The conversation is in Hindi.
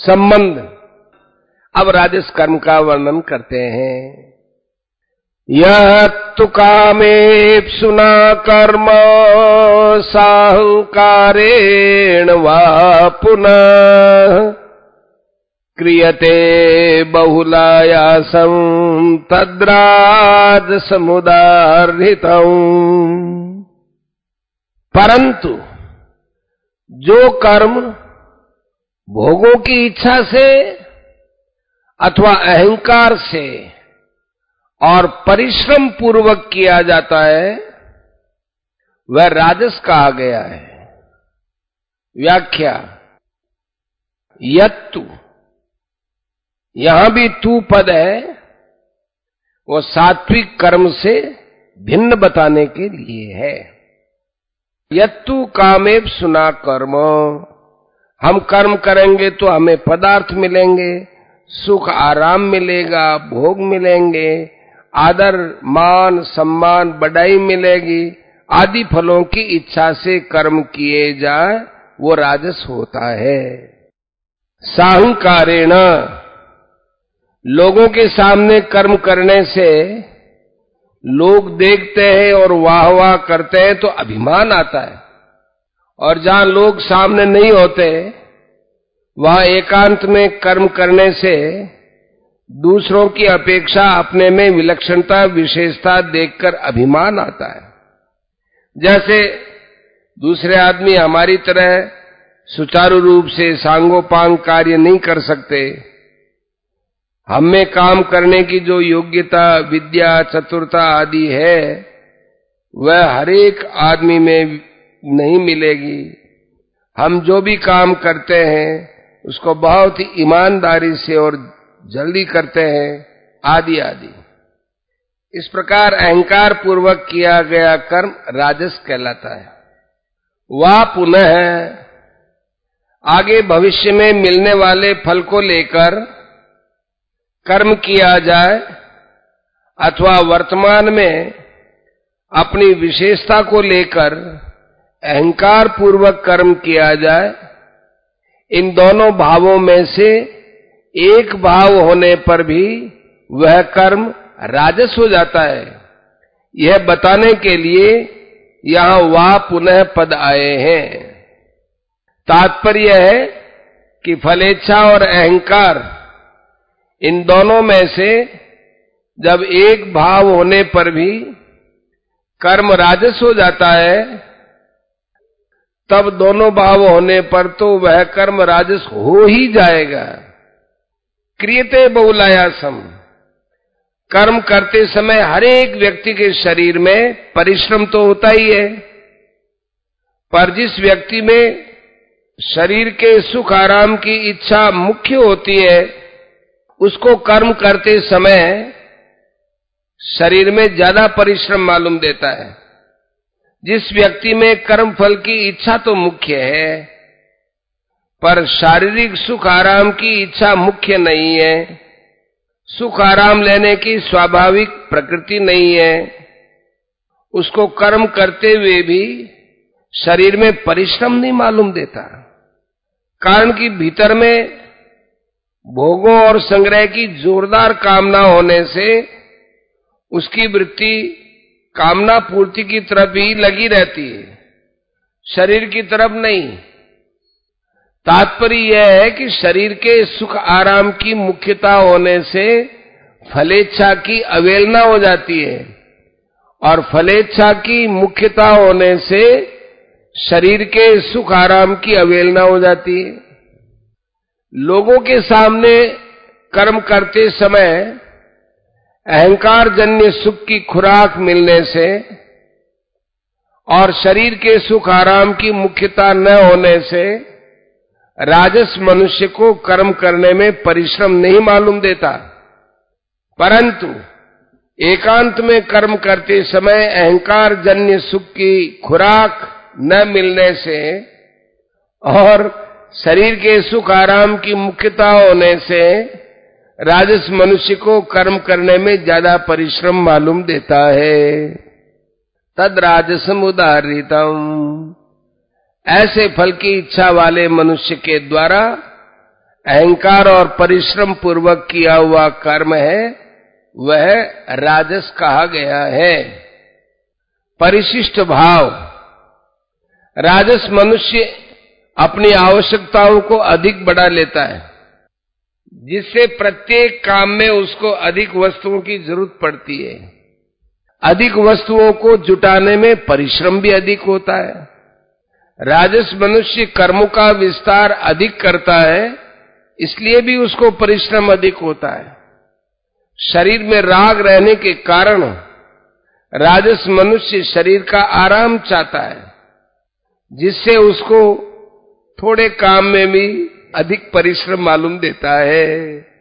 संबंध। अब राजस कर्म का वर्णन करते हैं। यह तु कामेप्सुना कर्म साहंकारेण वा पुनः क्रियते बहुलायासं तद्राजसमुदाहृतम्। परंतु जो कर्म भोगों की इच्छा से अथवा अहंकार से और परिश्रम पूर्वक किया जाता है वह राजस कहा गया है। व्याख्या। यत्तु, यहां भी तू पद है, वो सात्विक कर्म से भिन्न बताने के लिए है। यत्तु कामेप्सुना कर्म, हम कर्म करेंगे तो हमें पदार्थ मिलेंगे, सुख आराम मिलेगा, भोग मिलेंगे, आदर मान सम्मान बढ़ाई मिलेगी आदि फलों की इच्छा से कर्म किए जाए वो राजस होता है। साहंकारेण, लोगों के सामने कर्म करने से लोग देखते हैं और वाह वाह करते हैं तो अभिमान आता है, और जहां लोग सामने नहीं होते वहां एकांत में कर्म करने से दूसरों की अपेक्षा अपने में विलक्षणता विशेषता देखकर अभिमान आता है। जैसे दूसरे आदमी हमारी तरह सुचारू रूप से सांगोपांग कार्य नहीं कर सकते, हम में काम करने की जो योग्यता विद्या चतुरता आदि है वह हर एक आदमी में नहीं मिलेगी। हम जो भी काम करते हैं उसको बहुत ही ईमानदारी से और जल्दी करते हैं आदि आदि। इस प्रकार अहंकार पूर्वक किया गया कर्म राजस कहलाता है। वह पुनः आगे भविष्य में मिलने वाले फल को लेकर कर्म किया जाए अथवा वर्तमान में अपनी विशेषता को लेकर अहंकार पूर्वक कर्म किया जाए, इन दोनों भावों में से एक भाव होने पर भी वह कर्म राजस हो जाता है। यह बताने के लिए यहां वा पुनः पद आए हैं। तात्पर्य है कि फलेच्छा और अहंकार इन दोनों में से जब एक भाव होने पर भी कर्म राजस हो जाता है तब दोनों भाव होने पर तो वह कर्म राजस हो ही जाएगा। क्रियते बहुलायासम, कर्म करते समय हर एक व्यक्ति के शरीर में परिश्रम तो होता ही है, पर जिस व्यक्ति में शरीर के सुख आराम की इच्छा मुख्य होती है उसको कर्म करते समय शरीर में ज्यादा परिश्रम मालूम देता है। जिस व्यक्ति में कर्म फल की इच्छा तो मुख्य है पर शारीरिक सुख आराम की इच्छा मुख्य नहीं है, सुख आराम लेने की स्वाभाविक प्रकृति नहीं है, उसको कर्म करते हुए भी शरीर में परिश्रम नहीं मालूम देता। कारण कि भीतर में भोगों और संग्रह की जोरदार कामना होने से उसकी वृत्ति कामना पूर्ति की तरफ ही लगी रहती है, शरीर की तरफ नहीं। तात्पर्य यह है कि शरीर के सुख आराम की मुख्यता होने से फलेच्छा की अवहेलना हो जाती है और फलेच्छा की मुख्यता होने से शरीर के सुख आराम की अवहेलना हो जाती है। लोगों के सामने कर्म करते समय अहंकार जन्य सुख की खुराक मिलने से और शरीर के सुख आराम की मुख्यता न होने से राजस मनुष्य को कर्म करने में परिश्रम नहीं मालूम देता, परंतु एकांत में कर्म करते समय अहंकार जन्य सुख की खुराक न मिलने से और शरीर के सुख आराम की मुख्यता होने से राजस मनुष्य को कर्म करने में ज्यादा परिश्रम मालूम देता है। तद राजसम उदाहृतम, ऐसे फल की इच्छा वाले मनुष्य के द्वारा अहंकार और परिश्रम पूर्वक किया हुआ कर्म है, वह राजस कहा गया है। परिशिष्ट भाव, राजस मनुष्य अपनी आवश्यकताओं को अधिक बढ़ा लेता है, जिससे प्रत्येक काम में उसको अधिक वस्तुओं की जरूरत पड़ती है। अधिक वस्तुओं को जुटाने में परिश्रम भी अधिक होता है। राजस मनुष्य कर्मों का विस्तार अधिक करता है, इसलिए भी उसको परिश्रम अधिक होता है। शरीर में राग रहने के कारण राजस मनुष्य शरीर का आराम चाहता है, जिससे उसको थोड़े काम में भी अधिक परिश्रम मालूम देता है।